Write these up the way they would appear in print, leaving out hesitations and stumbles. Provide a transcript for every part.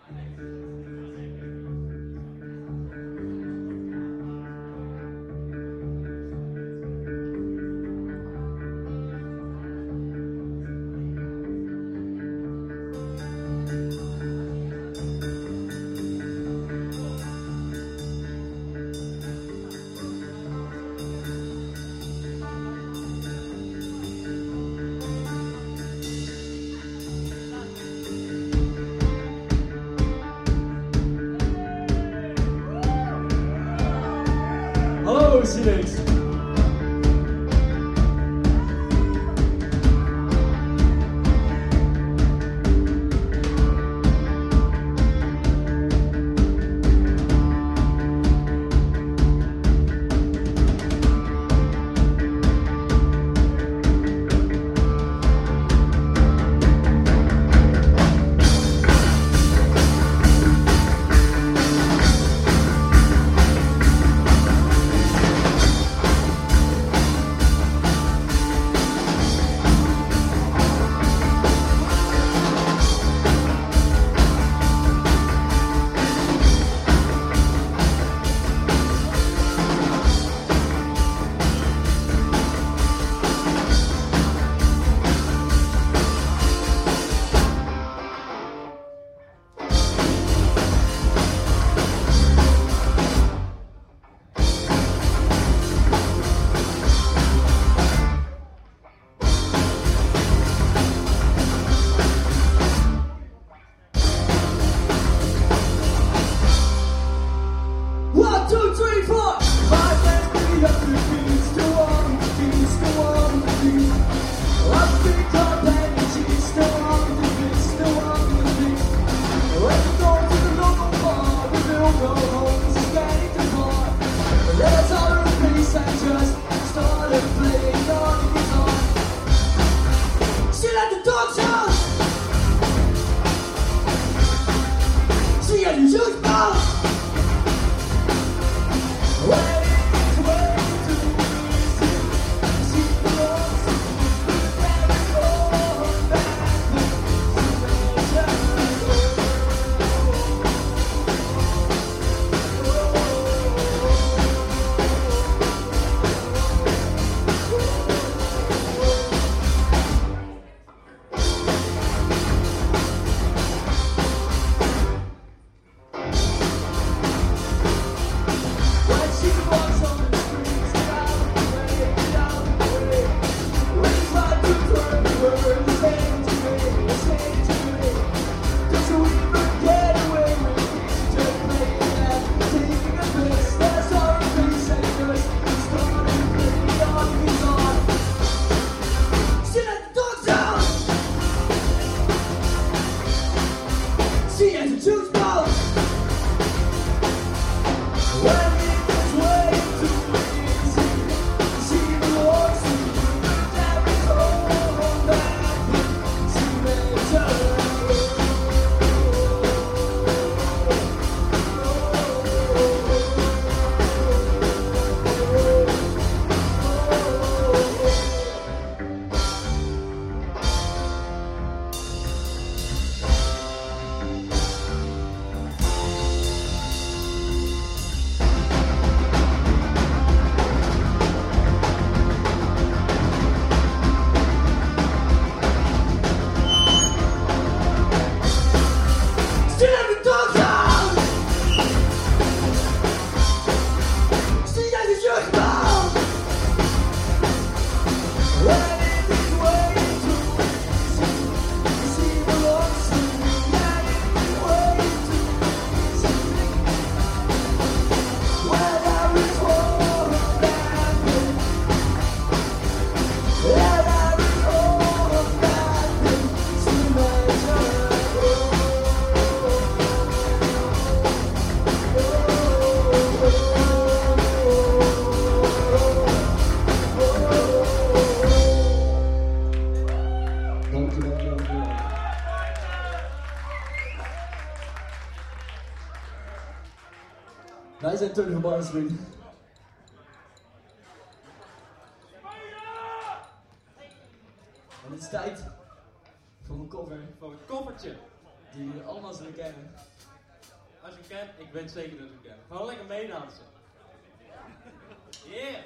Hallo Silex. Wij zijn Tony van Barnswing. En het is tijd voor een cover. Voor het koffertje. Die jullie allemaal zullen kennen. Als je kent, ik weet zeker dat je kent. Gewoon lekker meedansen. Yeah!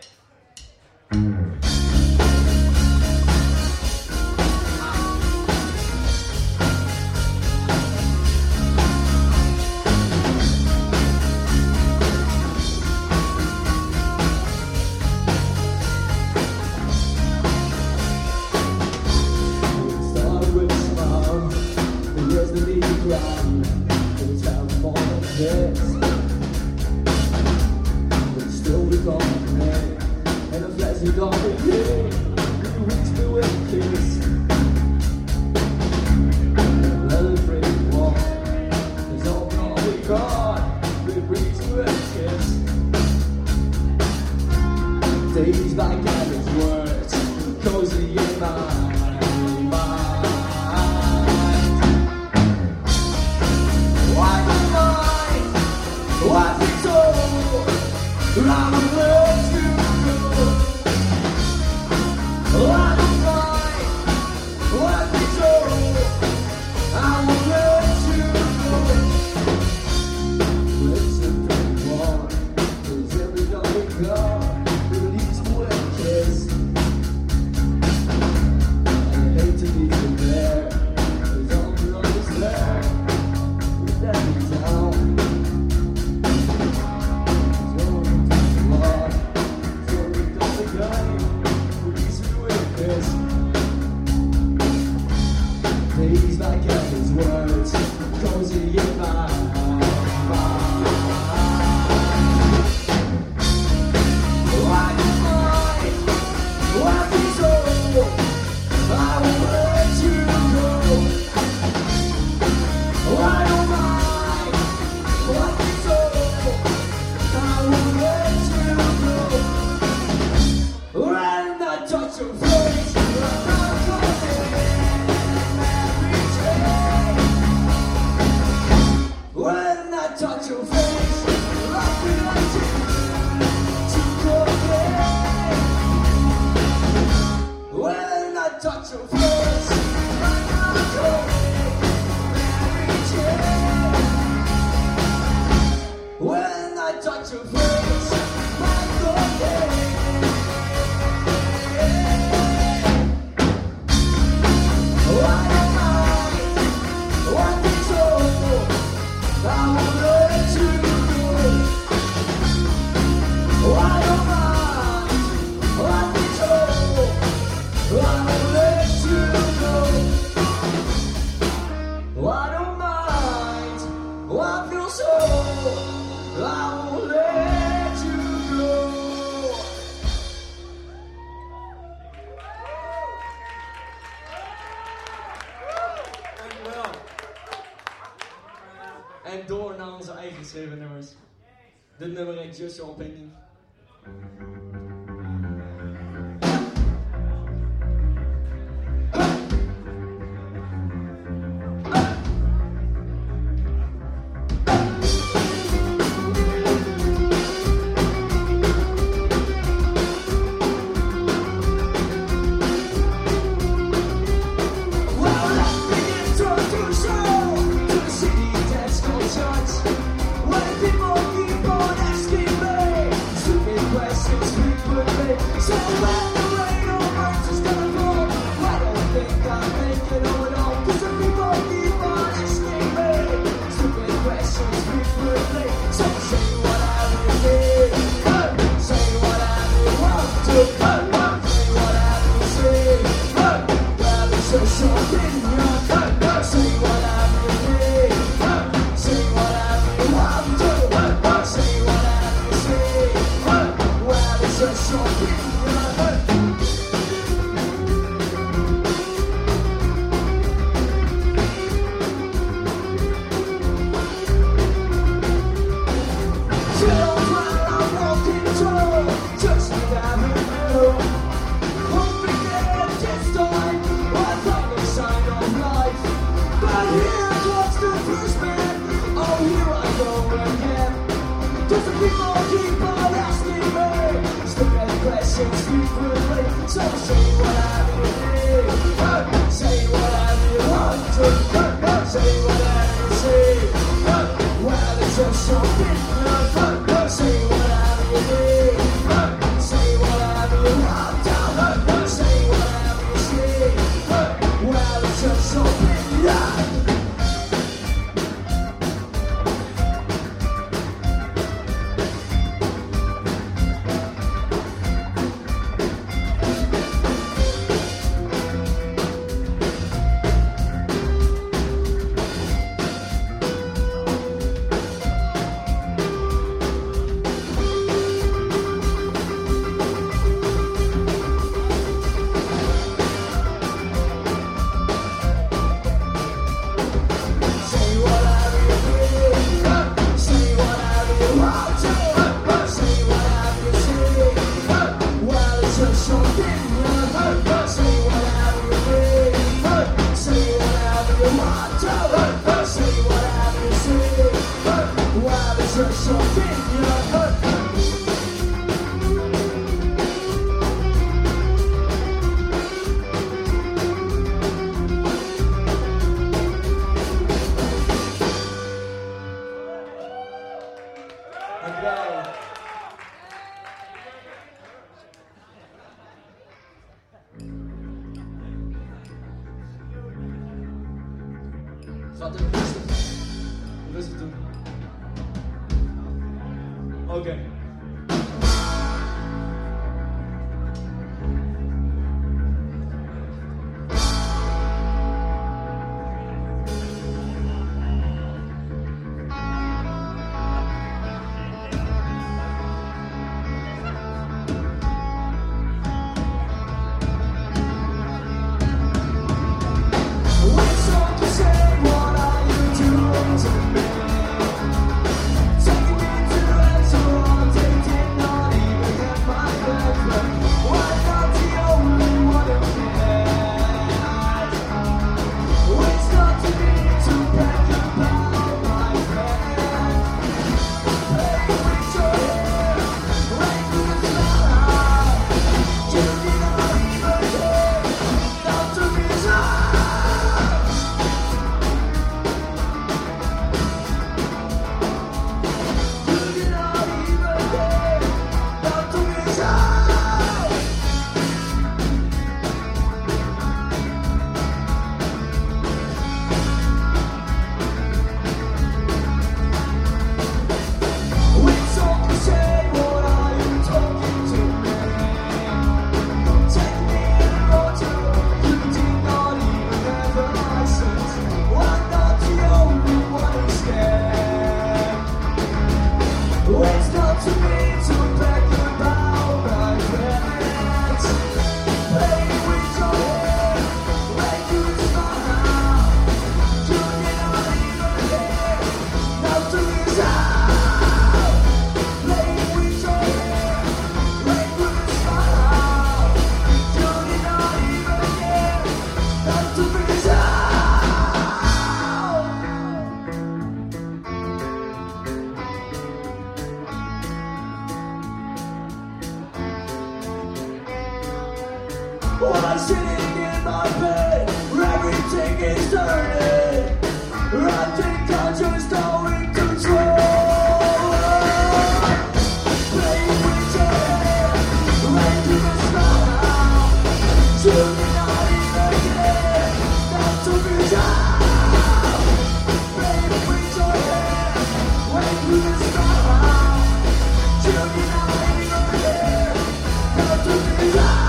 Days like Gavin's words, cozy in my mind. Why am I? Why be told? I'm a love to go. I don't mind. Why be told? I'm a love to go. Let's bring one, 'cause every time we go. Days like Gavin's words, cozy in my mind. Why am I? Why be so? I won't let you go. Why am I? Why be so? I won't let you go. When I touch your face, I'm not coming. When I touch your face, I feel like to go away. When I touch your face, I'm going when I touch your face, I'm going. Why am I? Why be so? I won't let you go. I don't mind. Why be so? I won't let you go. I don't mind. I feel so. I won't let you go. Dankjewel. En door naar onze eigen geschreven nummers. Dit nummer heet Just Your Opinion. Say whatever you want to, say whatever. say. Well, it's just something. Say whatever you need. Say whatever you want to. Say whatever you see. Well, it's just something. Rustig doen. Oké. While I'm sitting in my bed, everything is turning. I think I'm just going to control. Playing with your head, right to the smile. Shooting out even again, not to be down. Playing with your head, right to the smile. Shooting out even again, not to be down.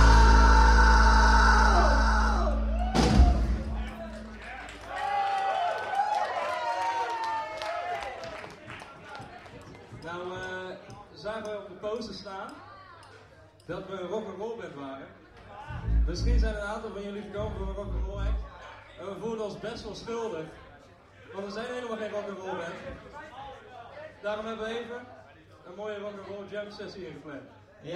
Nou, zagen we op de poster staan dat we een rock'n'roll band waren. Misschien zijn er een aantal van jullie gekomen voor een rock'n'roll act. En we voelden ons best wel schuldig, want we zijn helemaal geen rock'n'roll band. Daarom hebben we even een mooie rock'n'roll jam sessie ingepland. Ja.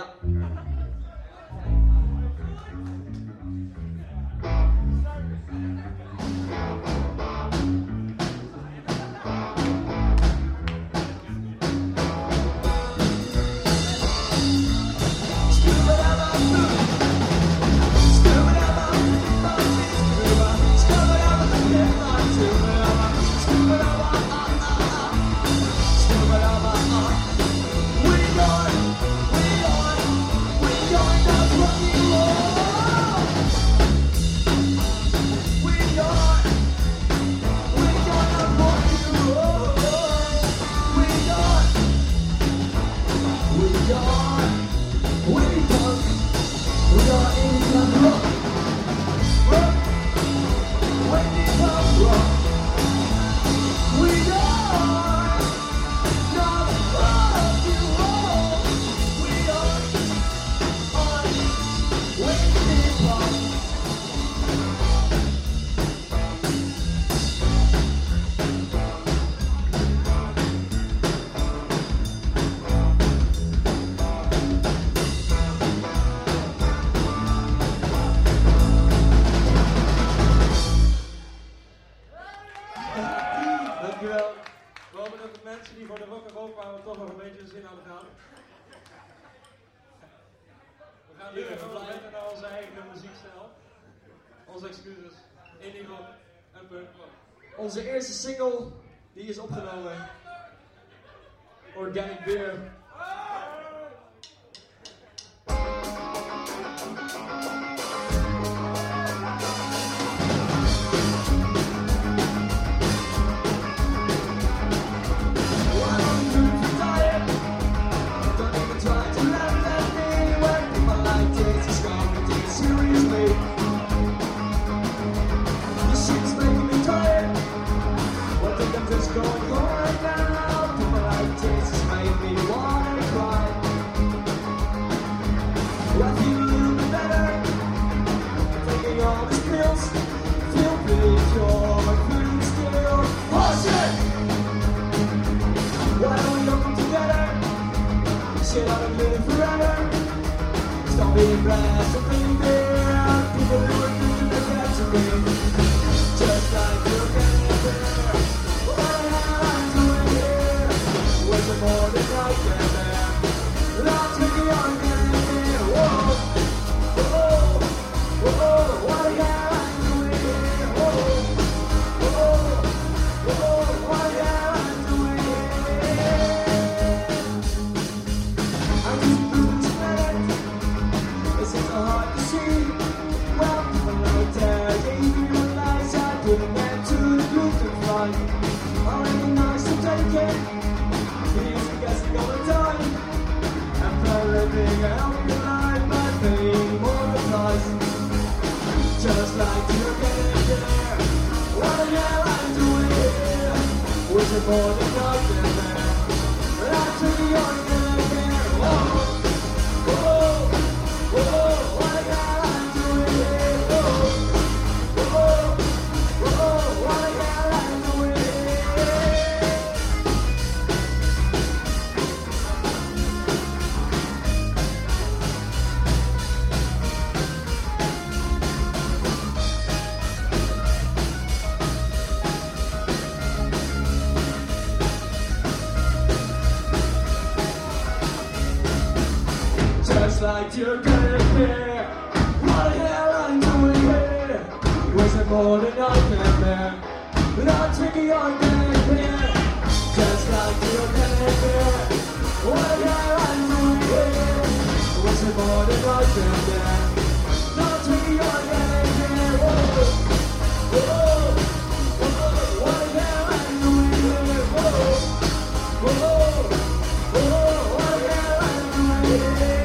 Scuba Dankjewel. We hopen dat de mensen die voor de rock'n'roll kwamen toch nog een beetje de zin hadden gehad. We gaan nu even blijven naar onze eigen muziekstijl. Onze excuses. Indie rock en punk rock. Onze eerste single, die is opgenomen. Organic Beer. You're gonna care. What the hell I'm doing here? Was it more than I can bear? But I'm drinking organic beer. Just like you're gonna care. What the hell I'm doing here? Was it more than I can bear? Not drinking organic beer. Whoa, whoa, whoa. What the hell I'm doing here? Whoa, whoa, whoa. What the hell I'm doing here?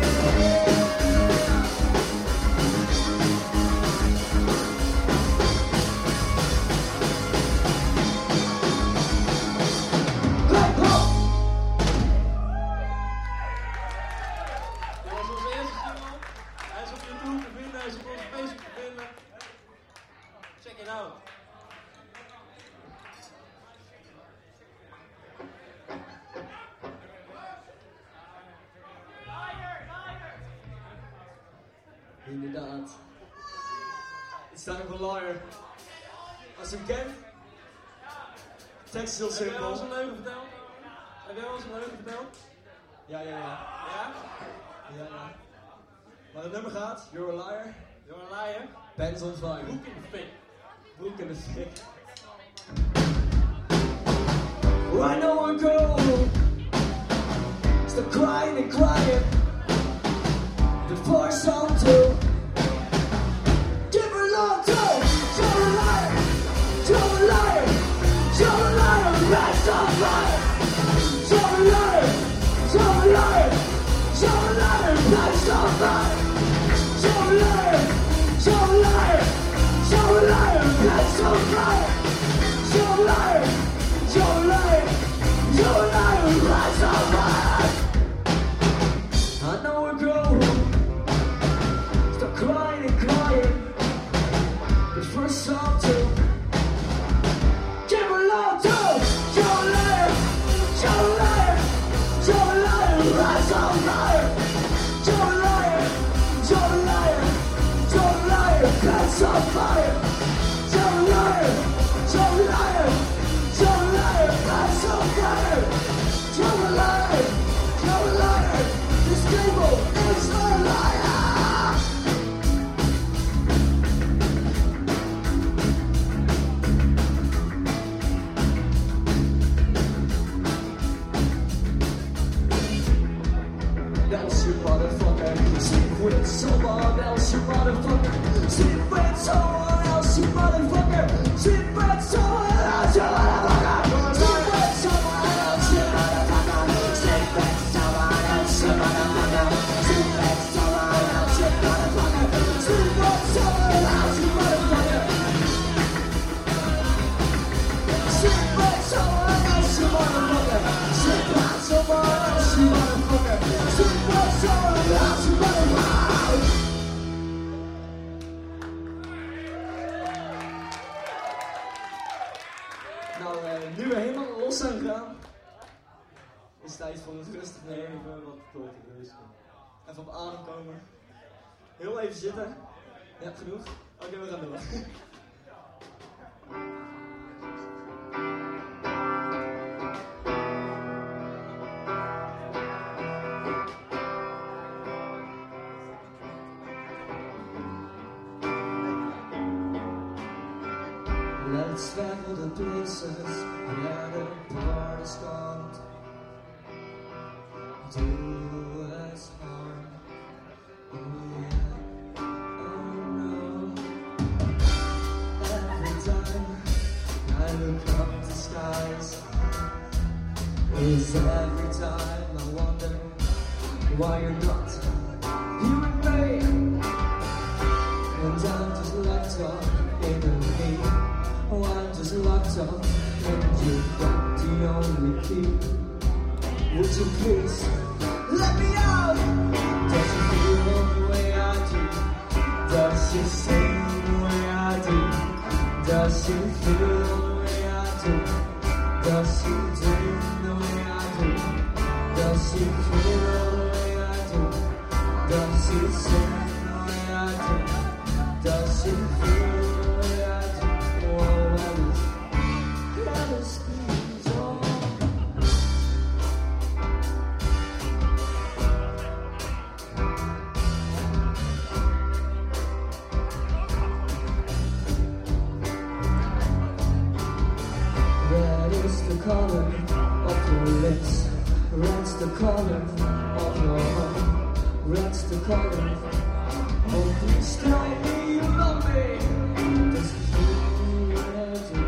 Inderdaad. It's time for Liar. Als je hem kent, tekst is heel simpel. Heb jij ons een leugen verteld? Heb jij ons een leugen verteld? Ja. Ja? Ja. Maar het nummer gaat, You're a Liar. You're a liar. Pants on fire. Broek in de fik. Broek in de fik. I know a girl. Stop crying and crying. Before song two. Give her love to. You're a liar. You're a liar. You're a liar. Pants on fire. You're a liar. You're a liar. You're a liar. Pants on fire. You're a liar. You're a liar. You're a liar. Pants on fire. You're a liar. You're a liar. You're a liar. Pants on fire. I know a girl. Stop crying and crying. The first song too. Give her love to. You're a liar. You're a liar. You're a liar. Pants on fire. You're a liar. You're a liar. You're a liar. Pants on fire. You're a liar. los zijn gegaan, is het tijd voor het rustig nemen. Even wat tot rust. Even op adem komen. Heel even zitten. Je hebt genoeg. Oké, we gaan door. Let's travel the places where the party's gone. Do us harm. Oh yeah, oh no. Every time I look up the skies, is every time I wonder why you're not here with me. And I'm just locked up in me. Oh, I'm just locked up and you got the only key. Would you please let me out? Does she feel the way I do? Does she sing the way I do? Does she feel the way I do? Does she dream the way I do? Does she feel the way I do? Does she sing the way I do? Does she feel the way I do? Oh, let us be on. Red is the color of your lips. Red's the color of your heart. Red's the color. Oh, please tell me you love me. Does it feel the way I do?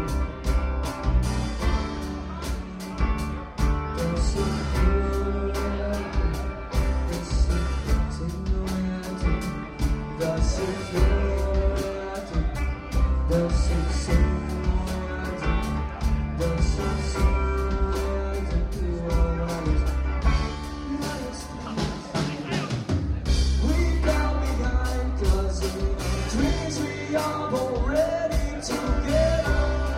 Does it feel the way I do? Does it sing the way I do? Does it feel the way I do? Does it sing the way I do? Does it sing the way I do? We fell behind 'cause in our dreams we are already together.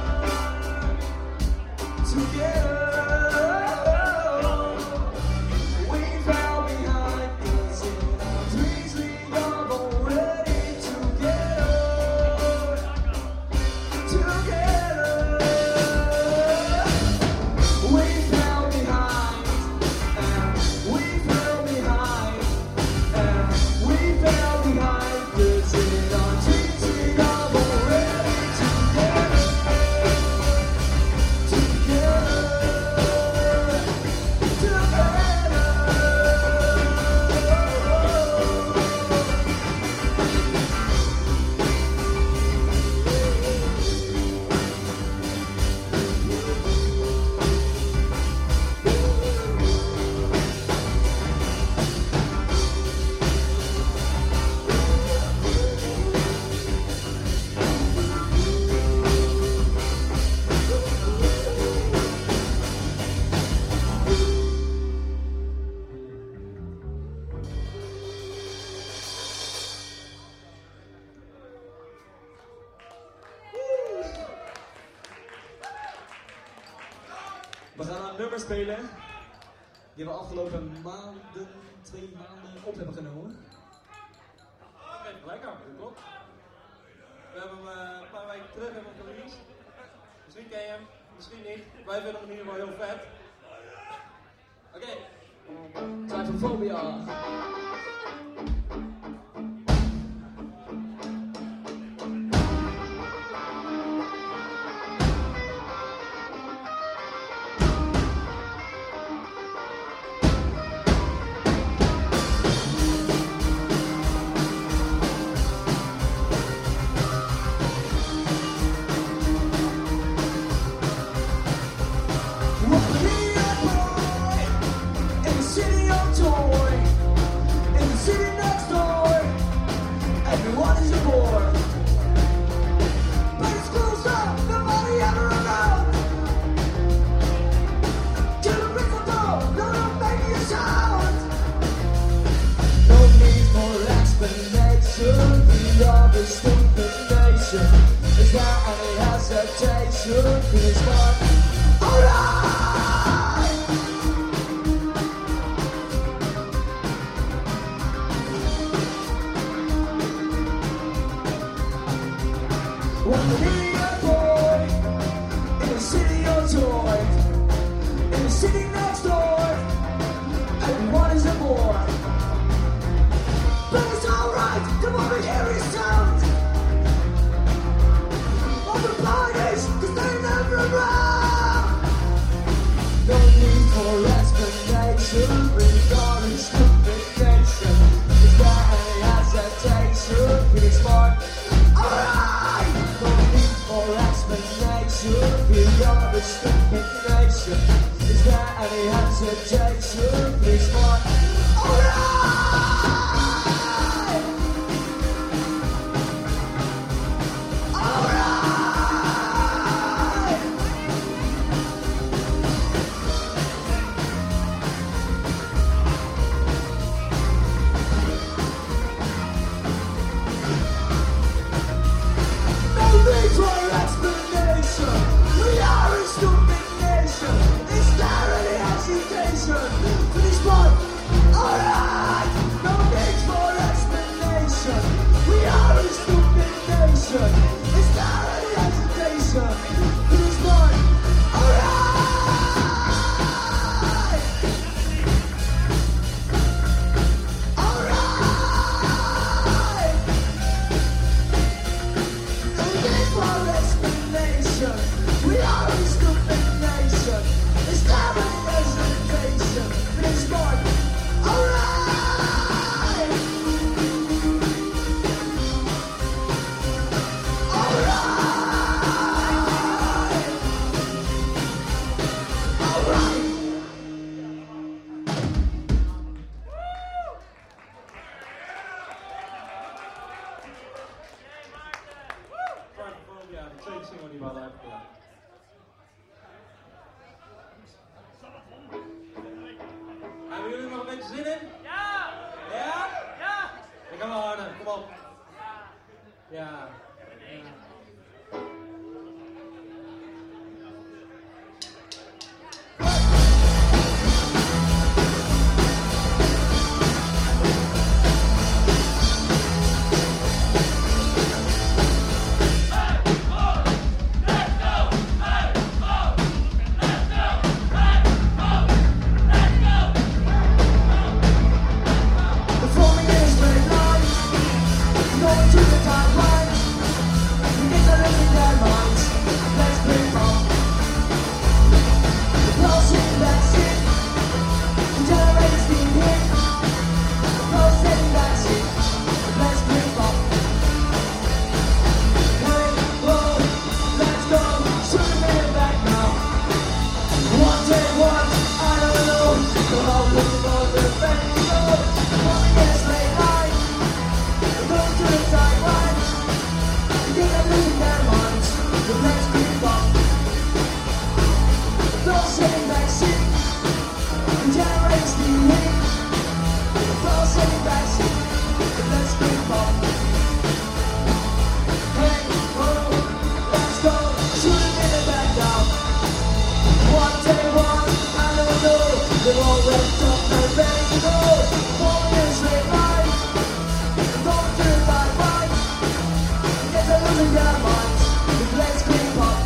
We fell behind 'cause in our dreams we are already together. We fell behind, and we fell behind, and we fell behind 'cause in our dreams we are already together. We gaan een nummer spelen die we afgelopen maanden, 2 maanden op hebben genomen. Oké, lekker, dat klopt. We hebben hem een paar weken terug hebben we released. Misschien ken je hem, misschien niet. Wij vinden hem in ieder geval heel vet. Oké. Typophobia. Is there any hesitation? Please, but alright! We are a stupid nation. Is there any hesitation? Please, one. Alright! Alright! No need for explanation. We are a stupid nation. Is there any hesitation? Please, one. Alright! No need for explanation. We are a stupid nation. Is there any hesitation? Please, one. Alright! Alright! No need for explanation. We are a stupid nation. Is there any hesitation? Please, one. Alright! Alright! Ja, de tweede single die we hadden uitgebracht. Hebben jullie nog een beetje zin in? Ja! Ja? Ja! Ik ga maar harder, kom op. Ja. The forming is very long. Going to the timeline. We get the living their minds. Let's bring up. The pulsing vaccine. The generator steam hit. The pulsing vaccine. Let's bring up. Hey, whoa, let's go. Shoot a minute back now. One day, one, I don't know. The whole world of the fake go. Forming is late night. Going to the timeline. They are losing their minds. The let's creep up. Don't say vaccine. The generates the heat. Don't say vaccine. The let's creep up. Hey, whoa, let's go. Shoot a minute back down. One day, one, I don't know. They're all wrapped up and ready to go. Forming is late night. Going to the timeline. Yes, they're losing their minds. Let's creep up.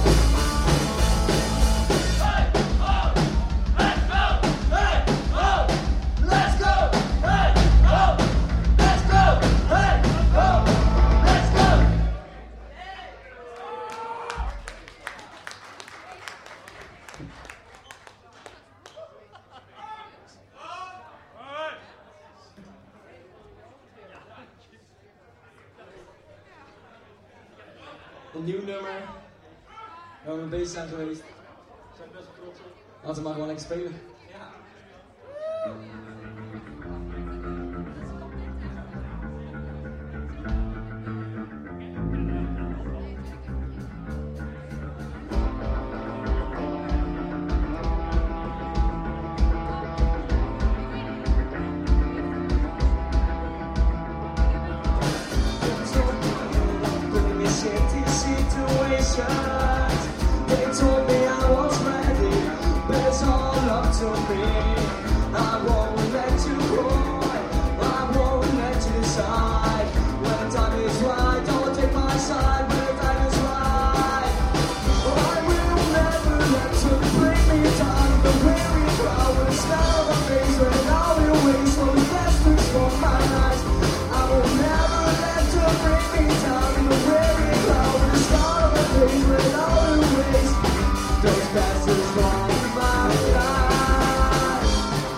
Let's go. Hey, oh, let's go. Hey, oh, let's go. Een nieuw nummer. Waar we mee bezig zijn geweest. Zijn best wel trots op. Laten we maar gewoon lekker spelen. Ja. Putting me shitty situations. They told me I was ready, but it's all up to me. I won't let you go. I won't let you decide. When the time is right, I will take my side. When the time is right, I will never let you bring me down. The weary crowd will stare at my face when I will waste all the best things for my eyes. I will never let you bring me down. The weary crowd will stare at my face when I will waste those bastards from my life.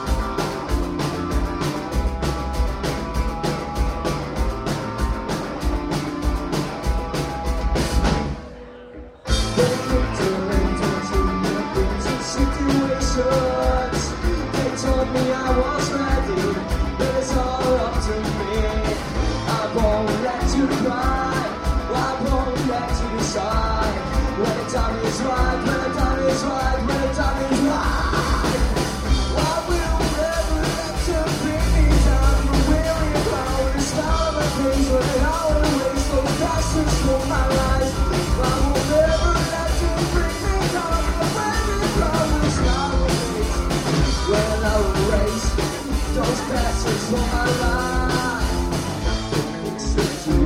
emotions. They told me I was ready, but it's all up to me. I won't let you cry, I won't let you decide. When the time is right, when the time is right, when the time is right. I will never let you bring me down. The weary power is not my face, when I will waste those passions for my life. I will never let you bring me down. The weary power is not my face, when I will waste those passions for my life. Fix it, you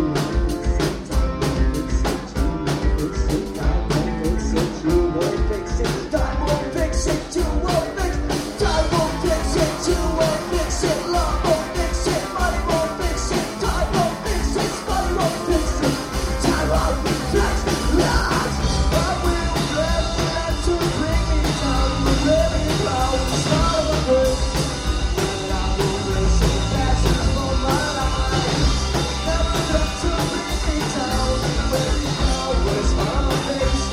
won't fix it. Time won't fix it, you won't fix it. Time won't fix it, you won't fix it. Love won't fix it, money won't fix it. Time won't fix it, money won't fix it. Time won't fix it, love. I will never let you bring me down. The very power is not of a good. And I will raise the passions for my life. Never let you bring me down. The very power is on my face.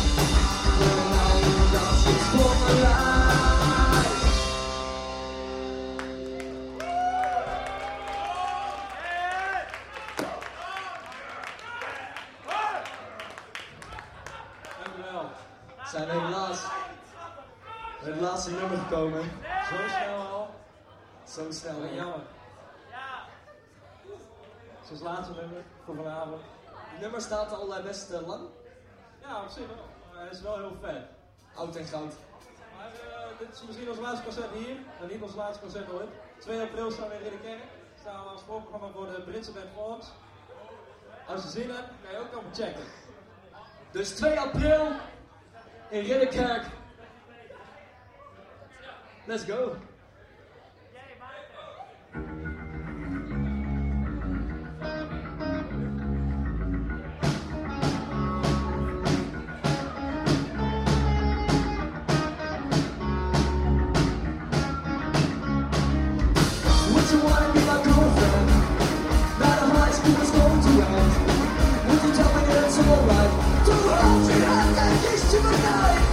For my life. Dankjewel. Zijn we helaas bij het laatste nummer gekomen. Zo snel al. Zo snel. En jammer. Het is het laatste nummer voor vanavond. Het nummer staat al best lang. Ja, op zich wel. Maar hij is wel heel vet. Oud en goud. Maar dit is misschien ons laatste concert hier. Maar niet ons laatste concert ooit. 2 april staan we in Ridderkerk. Staan we als voorprogramma voor de Britse band Fox. Als je zin hebt, kan je ook komen checken. Dus 2 april in Ridderkerk. Let's go. Would you wanna be my girlfriend? Not a high school is going to end. Would you tell me that it's alright? To hold your hand and kiss you goodnight?